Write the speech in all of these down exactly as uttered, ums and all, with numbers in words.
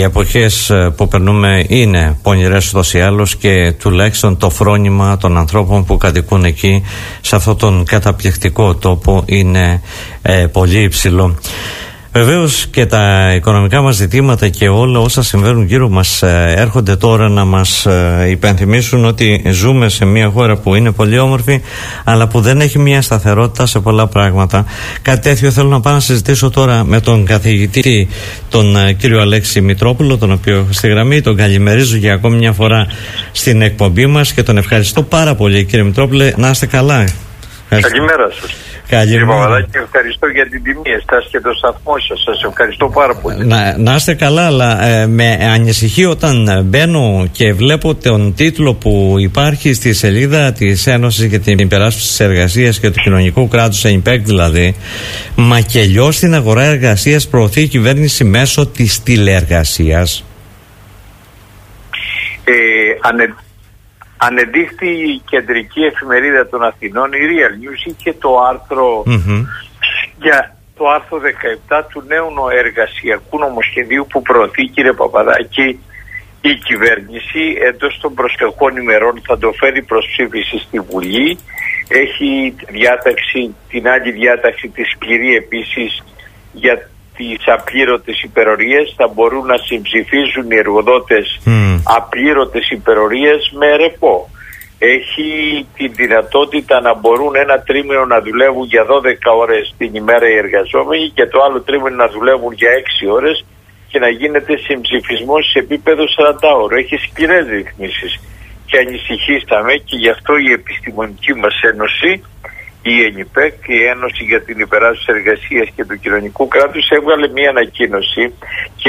Οι εποχές που περνούμε είναι πονηρές ούτως ή άλλως και τουλάχιστον το φρόνημα των ανθρώπων που κατοικούν εκεί σε αυτόν τον καταπληκτικό τόπο είναι ε, πολύ υψηλό. Βεβαίως και τα οικονομικά μας ζητήματα και όλα όσα συμβαίνουν γύρω μας ε, έρχονται τώρα να μας ε, υπενθυμίσουν ότι ζούμε σε μια χώρα που είναι πολύ όμορφη αλλά που δεν έχει μια σταθερότητα σε πολλά πράγματα. Κάτι τέτοιο θέλω να πάω να συζητήσω τώρα με τον καθηγητή τον ε, κύριο Αλέξη Μητρόπουλο, τον οποίο έχω στη γραμμή. Τον καλημερίζω για ακόμη μια φορά στην εκπομπή μας και τον ευχαριστώ πάρα πολύ, κύριε Μητρόπουλε. Να είστε καλά. Καλημέρα σας. Κύριε Παπαδάκη, ευχαριστώ για την τιμή εσάς και το σταθμό σας. Σας ευχαριστώ πάρα πολύ. Να, να είστε καλά, αλλά ε, με ανησυχεί όταν μπαίνω και βλέπω τον τίτλο που υπάρχει στη σελίδα της Ένωσης για την Υπεράσπιση της Εργασίας και του Κοινωνικού Κράτους, ΕΙΜΠΕΚ δηλαδή, μακελιό στην αγορά εργασίας προωθεί η κυβέρνηση μέσω της τηλεεργασίας. Ε, ανε... Ανεντύχθη η κεντρική εφημερίδα των Αθηνών, η Real News, είχε το άρθρο mm-hmm. για το άρθρο δεκαεπτά του νέου εργασιακού νομοσχεδίου που προωθεί, κύριε Παπαδάκη, η κυβέρνηση. Εντός των προσεχών ημερών θα το φέρει προς ψήφιση στη Βουλή. Έχει διάταξη, την άλλη διάταξη τη σκληρή επίσης για τις απλήρωτες υπερορίες. Θα μπορούν να συμψηφίζουν οι εργοδότες mm. απλήρωτες υπερορίες με ρεπό. Έχει τη δυνατότητα να μπορούν ένα τρίμηνο να δουλεύουν για δώδεκα ώρες την ημέρα οι εργαζόμενοι και το άλλο τρίμηνο να δουλεύουν για έξι ώρες και να γίνεται συμψηφισμός σε επίπεδο σαράντα ώρων. Έχει σκληρές ρυθμίσεις και ανησυχήσαμε, και γι' αυτό η επιστημονική μας ένωση, η ΕΙΜΠΕΚ, η Ένωση για την Υπεράσπιση της Εργασίας και του Κοινωνικού Κράτους, έβγαλε μια ανακοίνωση και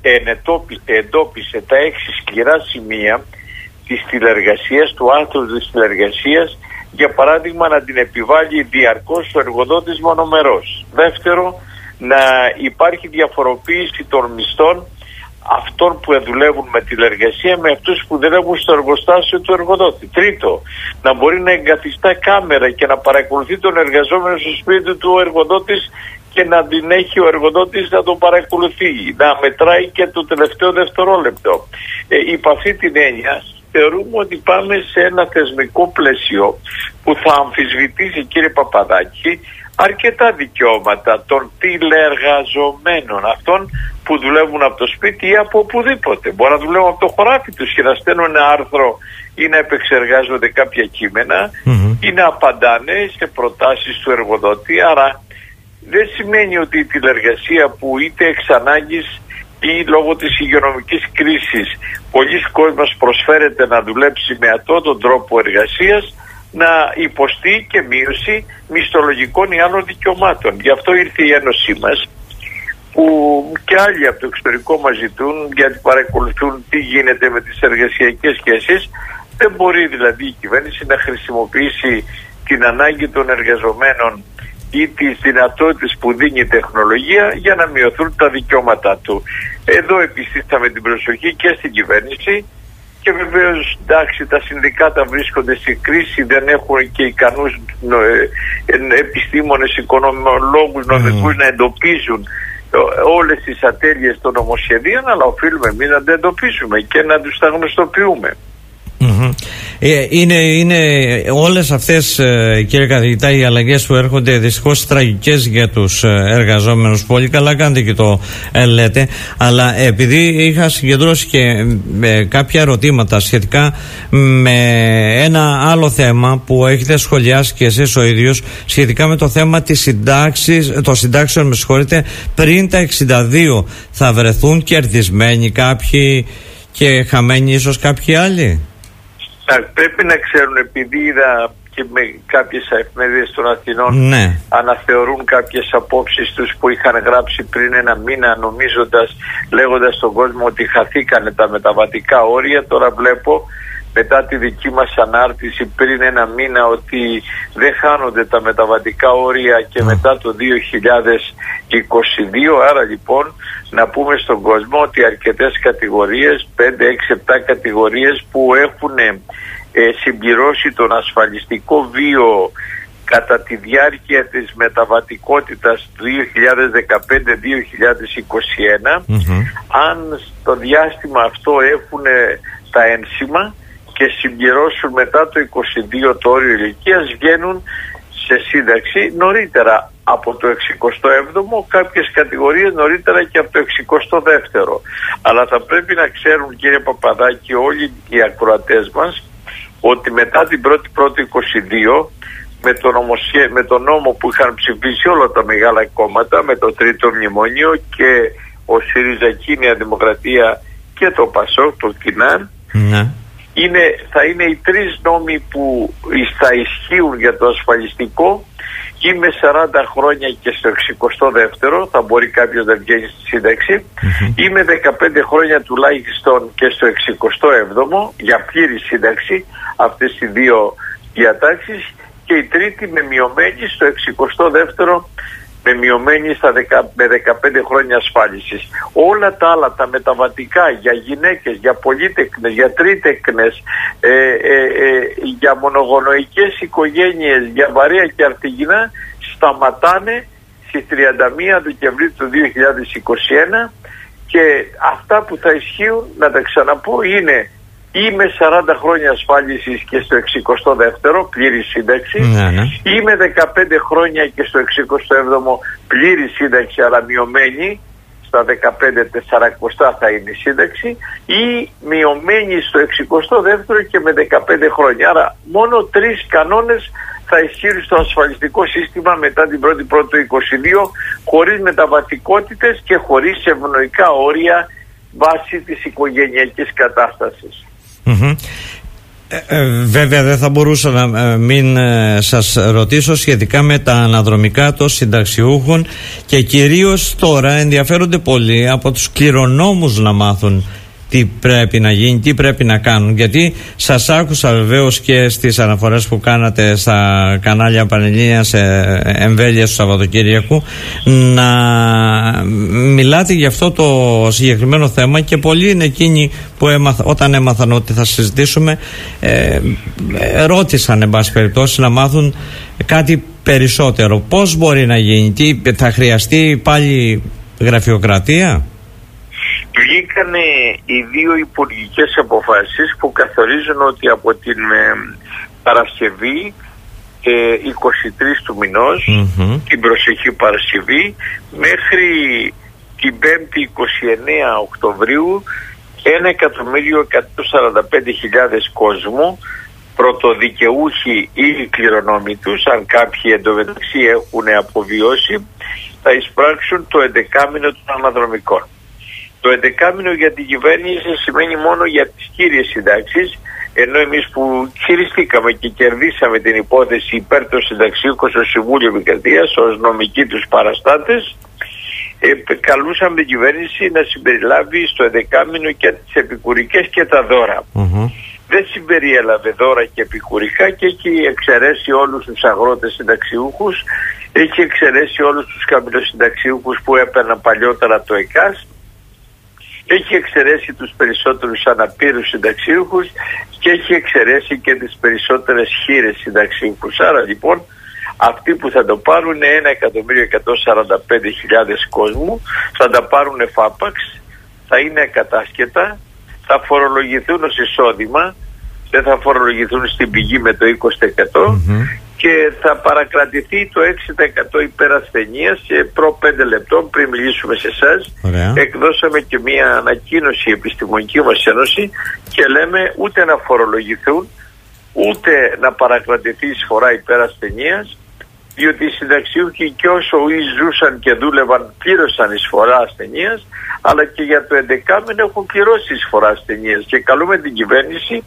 εντόπισε τα έξι σκληρά σημεία της τηλεργασίας, του άρθρου της τηλεργασίας, για παράδειγμα να την επιβάλλει διαρκώς ο εργοδότης μονομερός. Δεύτερο, να υπάρχει διαφοροποίηση των μισθών αυτών που δουλεύουν με τηλεργασία με αυτούς που δουλεύουν στο εργοστάσιο του εργοδότη. Τρίτο, να μπορεί να εγκαθιστά κάμερα και να παρακολουθεί τον εργαζόμενο στο σπίτι του ο εργοδότης και να την έχει ο εργοδότης να τον παρακολουθεί, να μετράει και το τελευταίο δευτερόλεπτο. Ε, υπ' αυτή την έννοια θεωρούμε ότι πάμε σε ένα θεσμικό πλαίσιο που θα αμφισβητήσει, κύριε Παπαδάκη, αρκετά δικαιώματα των τηλεργαζομένων, αυτών που δουλεύουν από το σπίτι ή από οπουδήποτε. Μπορεί να δουλεύουν από το χωράφι τους και να στέλνουν ένα άρθρο ή να επεξεργάζονται κάποια κείμενα mm-hmm. ή να απαντάνε σε προτάσεις του εργοδότη. Άρα δεν σημαίνει ότι η τηλεργασία που είτε εξ ανάγκης ή λόγω της υγειονομικής κρίσης πολλοί κόσμος προσφέρεται να δουλέψει με αυτόν τον τρόπο εργασίας, να υποστεί και μείωση μισθολογικών ή άλλων δικαιωμάτων. Γι' αυτό ήρθε η Ένωσή μας, που και άλλοι από το εξωτερικό μας ζητούν, γιατί παρακολουθούν τι γίνεται με τις εργασιακές σχέσεις. Δεν μπορεί δηλαδή η κυβέρνηση να χρησιμοποιήσει την ανάγκη των εργαζομένων ή τις δυνατότητες που δίνει η τεχνολογία για να μειωθούν τα δικαιώματά του. Εδώ επιστήσαμε την προσοχή και στην κυβέρνηση. Και βεβαίως, εντάξει, τα συνδικάτα βρίσκονται σε κρίση, δεν έχουν και ικανούς ε, επιστήμονες, οικονομολόγους, νομικούς mm. να εντοπίζουν όλες τις ατέλειες των νομοσχεδίων, αλλά οφείλουμε εμείς να τα εντοπίσουμε και να τους τα γνωστοποιούμε. Mm-hmm. Ε, είναι, είναι όλες αυτές, ε, κύριε καθηγητά, οι αλλαγές που έρχονται δυστυχώς τραγικές για τους ε, εργαζόμενους. Πολύ καλά κάνετε και το ε, λέτε, αλλά επειδή είχα συγκεντρώσει και ε, κάποια ερωτήματα σχετικά με ένα άλλο θέμα που έχετε σχολιάσει και εσείς ο ίδιος, σχετικά με το θέμα της συντάξης, των συντάξεων, με συγχωρείτε, πριν τα εξήντα δύο, θα βρεθούν κερδισμένοι κάποιοι και χαμένοι ίσως κάποιοι άλλοι? Πρέπει να ξέρουν, επειδή είδα και με κάποιες εφημερίδες των Αθηνών ναι. αναθεωρούν κάποιες απόψεις τους που είχαν γράψει πριν ένα μήνα, νομίζοντας, λέγοντας στον κόσμο ότι χαθήκανε τα μεταβατικά όρια. Τώρα βλέπω μετά τη δική μας ανάρτηση πριν ένα μήνα ότι δεν χάνονται τα μεταβατικά όρια και mm. μετά το δύο χιλιάδες είκοσι δύο. Άρα λοιπόν να πούμε στον κόσμο ότι αρκετές κατηγορίες, πέντε, έξι, επτά κατηγορίες που έχουν ε, συμπληρώσει τον ασφαλιστικό βίο κατά τη διάρκεια της μεταβατικότητας του δύο χιλιάδες δεκαπέντε με δύο χιλιάδες είκοσι ένα, mm-hmm. αν στο διάστημα αυτό έχουν τα ένσημα και συμπληρώσουν μετά το είκοσι δύο το όριο ηλικίας, βγαίνουν σε σύνταξη νωρίτερα από το εξηκοστό έβδομο, κάποιες κατηγορίες νωρίτερα και από το εξηκοστό δεύτερο. Αλλά θα πρέπει να ξέρουν, κύριε Παπαδάκη, όλοι οι ακροατές μας, ότι μετά την πρώτη πρώτη είκοσι δύο, με το, νομοσχέ... με το νόμο που είχαν ψηφίσει όλα τα μεγάλα κόμματα, με το τρίτο μνημόνιο και ο ΣΥΡΙΖΑ και η Νέα Δημοκρατία και το ΠΑΣΟΚ, το ΚΙΝΑΡ, ναι. είναι, θα είναι οι τρεις νόμοι που θα ισχύουν για το ασφαλιστικό. Είμαι σαράντα χρόνια και στο εξηκοστό δεύτερο, θα μπορεί κάποιος να βγαίνει στη σύνταξη. Mm-hmm. Είμαι δεκαπέντε χρόνια τουλάχιστον και στο εξηκοστό έβδομο για πλήρη σύνταξη, αυτές οι δύο διατάξεις. Και η τρίτη με μειωμένη στο εξηκοστό δεύτερο, με μειωμένη στα δεκα, με δεκαπέντε χρόνια ασφάλισης. Όλα τα άλλα, τα μεταβατικά για γυναίκες, για πολύτεκνες, για τρίτεκνες, ε, ε, ε, για μονογονοϊκές οικογένειες, για βαρέα και αρτιγινά, σταματάνε στις τριάντα μία Δεκεμβρίου του δύο χιλιάδες είκοσι ένα, και αυτά που θα ισχύουν, να τα ξαναπώ, είναι είμαι σαράντα χρόνια ασφάλισης και στο εξηκοστό δεύτερο πλήρη σύνταξη. Ναι, ναι. Είμαι δεκαπέντε χρόνια και στο εξηκοστό έβδομο πλήρη σύνταξη, αλλά μειωμένη. Στα δεκαπέντε τεσσαρακοστά θα είναι η σύνταξη. Ή μειωμένη στο εξηκοστό δεύτερο και με δεκαπέντε χρόνια. Άρα μόνο τρεις κανόνες θα ισχύουν στο ασφαλιστικό σύστημα μετά την πρώτη πρώτη είκοσι δύο, χωρίς μεταβατικότητες και χωρίς ευνοϊκά όρια βάσει της οικογενειακής κατάστασης. Mm-hmm. Ε, ε, βέβαια δεν θα μπορούσα να ε, μην ε, σας ρωτήσω σχετικά με τα αναδρομικά των συνταξιούχων, και κυρίως τώρα ενδιαφέρονται πολύ από τους κληρονόμους να μάθουν τι πρέπει να γίνει, τι πρέπει να κάνουν, γιατί σας άκουσα βεβαίως και στις αναφορές που κάνατε στα κανάλια Πανελλήνιας εμβέλειας του Σαββατοκύριακου να μιλάτε για αυτό το συγκεκριμένο θέμα, και πολλοί είναι εκείνοι που έμαθα, όταν έμαθαν ότι θα συζητήσουμε, ε, ε, ρώτησαν εν πάση περιπτώσει να μάθουν κάτι περισσότερο. Πώς μπορεί να γίνει, τι, θα χρειαστεί πάλι γραφειοκρατία? Βγήκανε οι δύο υπουργικές αποφάσεις που καθορίζουν ότι από την ε, Παρασκευή ε, είκοσι τρεις του μηνός, mm-hmm. την προσεχή Παρασκευή, μέχρι την πέμπτη είκοσι εννέα Οκτωβρίου, ένα εκατομμύριο εκατόν σαράντα πέντε χιλιάδες κόσμου, πρωτοδικαιούχοι ή κληρονόμοι τους, αν κάποιοι εντωμεταξύ έχουν αποβιώσει, θα εισπράξουν το εντεκάμηνο των αναδρομικών. Το εντεκάμηνο για την κυβέρνηση σημαίνει μόνο για τις κύριες συντάξεις, ενώ εμείς που χειριστήκαμε και κερδίσαμε την υπόθεση υπέρ των συνταξίοικων στο Συμβούλιο Επικρατείας ως νομικοί τους παραστάτες, ε, καλούσαμε την κυβέρνηση να συμπεριλάβει στο εντεκάμηνο και τις επικουρικές και τα δώρα. Mm-hmm. Δεν συμπεριέλαβε δώρα και επικουρικά και έχει εξαιρέσει όλους τους αγρότες συνταξιούχους, έχει εξαιρέσει όλους τους χαμηλοσυνταξιούχους που έπαιρναν παλιότερα το ΕΚΑΣ, έχει εξαιρέσει τους περισσότερους αναπήρους συνταξιούχους και έχει εξαιρέσει και τις περισσότερες χείρες συνταξιούχους. Άρα λοιπόν αυτοί που θα το πάρουν είναι ένα εκατομμύριο εκατόν σαράντα πέντε χιλιάδες κόσμου, θα τα πάρουν εφάπαξ, θα είναι ακατάσχετα, θα φορολογηθούν ως εισόδημα, δεν θα φορολογηθούν στην πηγή με το είκοσι τοις εκατό, mm-hmm. και θα παρακρατηθεί το έξι τοις εκατό υπερασθενείας. Και προ πέντε λεπτών πριν μιλήσουμε σε εσάς, εκδώσαμε και μια ανακοίνωση η επιστημονική μας ένωση και λέμε ούτε να φορολογηθούν ούτε να παρακρατηθεί εισφορά υπερασθενείας, διότι οι συνταξιούχοι και όσο ζούσαν και δούλευαν πλήρωσαν εισφορά ασθενείας, αλλά και για το εντεκάμηνο έχουν πληρώσει εισφορά ασθενείας, και καλούμε την κυβέρνηση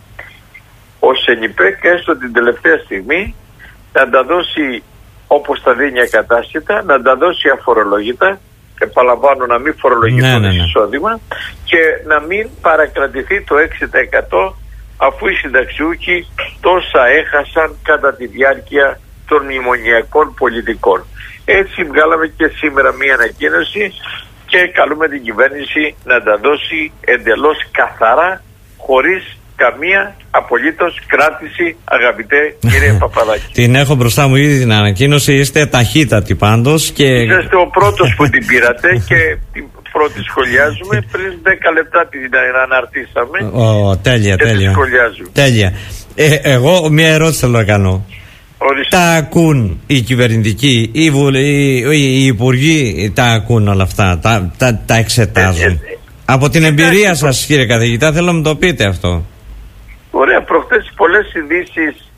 ως ΕΝΙΠΕΚ έστω την τελευταία στιγμή να τα δώσει όπως τα δίνει ακατάσχετα, να τα δώσει αφορολόγητα, επαναλαμβάνω να μην φορολογηθούν ναι, ναι, ναι. εισόδημα, και να μην παρακρατηθεί το έξι τοις εκατό αφού οι συνταξιούχοι τόσα έχασαν κατά τη διάρκεια των μνημονιακών πολιτικών. Έτσι βγάλαμε και σήμερα μία ανακοίνωση και καλούμε την κυβέρνηση να τα δώσει εντελώς καθαρά, χωρίς καμία απολύτως κράτηση, αγαπητέ κύριε Παπαδάκη. Την έχω μπροστά μου ήδη την ανακοίνωση, είστε ταχύτατοι πάντως. Και... Είσαστε ο πρώτος που την πήρατε και την πρώτη σχολιάζουμε. Πριν δέκα λεπτά την αναρτήσαμε. Oh, τέλεια, και τέλεια. τέλεια. Ε, εγώ μια ερώτηση θέλω να κάνω. Ορίστε. Τα ακούν οι κυβερνητικοί, οι, βουλοι, οι υπουργοί, τα ακούν όλα αυτά, τα, τα, τα εξετάζουν. Ε, ε, Από την εμπειρία σας, κύριε καθηγητά, θέλω να μου το πείτε αυτό. Ωραία, προχτές πολλές ειδήσεις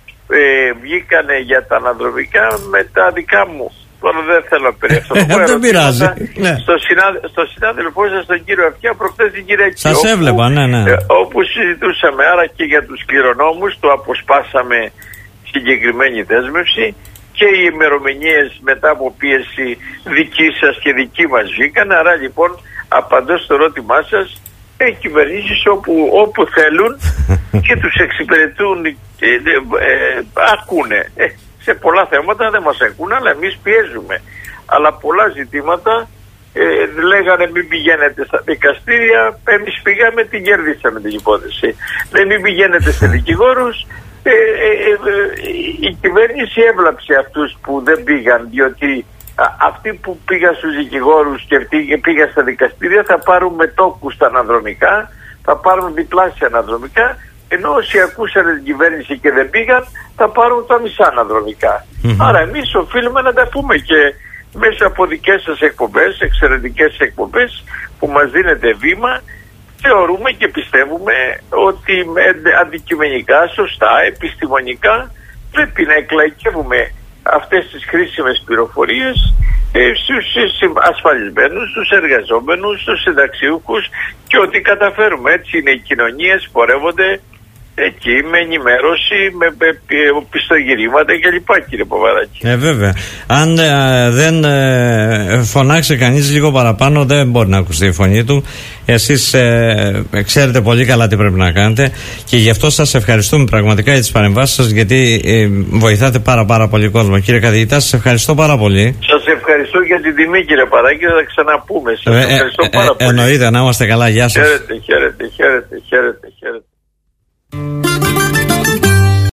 ε, βγήκανε για τα αναδρομικά με τα δικά μου. Τώρα δεν θέλω να περιέχω. Δεν πειράζει. Ναι. Στο, συνά, στο συνάδελφό σας, τον κύριο Αυτιά, προχτές την Κυριακή. Σας όπου, έβλεπα, ναι, ναι. Ε, όπου συζητούσαμε, άρα και για τους κληρονόμους, το αποσπάσαμε συγκεκριμένη δέσμευση και οι ημερομηνίες μετά από πίεση δική σας και δική μας βγήκαν. Άρα λοιπόν απαντώ στο ερώτημά σας, έχει κυβερνήσεις όπου, όπου θέλουν και τους εξυπηρετούν, ε, ε, ε, ακούνε. Ε, σε πολλά θέματα δεν μας ακούν, αλλά εμείς πιέζουμε. Αλλά πολλά ζητήματα ε, λέγανε μην πηγαίνετε στα δικαστήρια, εμείς πήγαμε, την κερδίσαμε την υπόθεση. Δεν μην πηγαίνετε σε δικηγόρους. Ε, ε, ε, η κυβέρνηση έβλαψε αυτούς που δεν πήγαν, διότι α, αυτοί που πήγαν στους δικηγόρους και πήγαν στα δικαστήρια θα πάρουν μετόκους στα αναδρομικά, θα πάρουν διπλάσια αναδρομικά, ενώ όσοι ακούσαν την κυβέρνηση και δεν πήγαν θα πάρουν τα μισά αναδρομικά. Mm-hmm. Άρα εμείς οφείλουμε να τα πούμε και μέσα από δικές σας εκπομπές, εξαιρετικές εκπομπές που μας δίνετε βήμα, θεωρούμε και πιστεύουμε ότι με αντικειμενικά, σωστά, επιστημονικά πρέπει να εκλαϊκεύουμε αυτές τις χρήσιμες πληροφορίες ε, στους ασφαλισμένους, στους εργαζόμενους, στους συνταξιούχους και ότι καταφέρουμε. Έτσι είναι οι κοινωνίες, πορεύονται εκεί με ενημέρωση, με, με, με πιστογυρήματα κλπ. Κύριε Παπαδάκη. Ε, βέβαια. Αν ε, δεν ε, φωνάξει κανείς λίγο παραπάνω, δεν μπορεί να ακουστεί η φωνή του. Εσείς ε, ξέρετε πολύ καλά τι πρέπει να κάνετε και γι' αυτό σας ευχαριστούμε πραγματικά για τις παρεμβάσεις σας, γιατί ε, βοηθάτε πάρα πάρα πολύ κόσμο. Κύριε καθηγητά, σας ευχαριστώ πάρα πολύ. Σας ευχαριστώ για την τιμή, κύριε Παπαδάκη, θα τα ξαναπούμε. Σας ε, ευχαριστώ ε, πάρα ε, πολύ. Εννοείται, να είμαστε καλά. Γεια σας. Χαίρετε, χαίρετε, χαίρετε, χαίρετε.